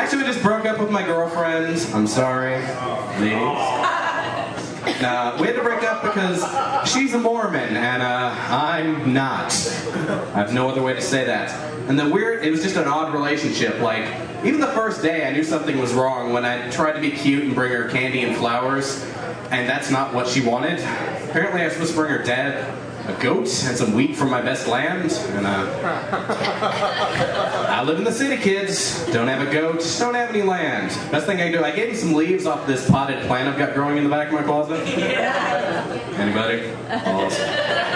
actually just broke up with my girlfriend. I'm sorry, ladies. We had to break up because she's a Mormon and I'm not. I have no other way to say that. And it was just an odd relationship. Like, even the first day I knew something was wrong when I tried to be cute and bring her candy and flowers, and that's not what she wanted. Apparently I was supposed to bring her dad a goat and some wheat from my best land, and I live in the city, kids. Don't have a goat, don't have any land. Best thing I can do, I gave him some leaves off this potted plant I've got growing in the back of my closet. Yeah. Anybody? Awesome.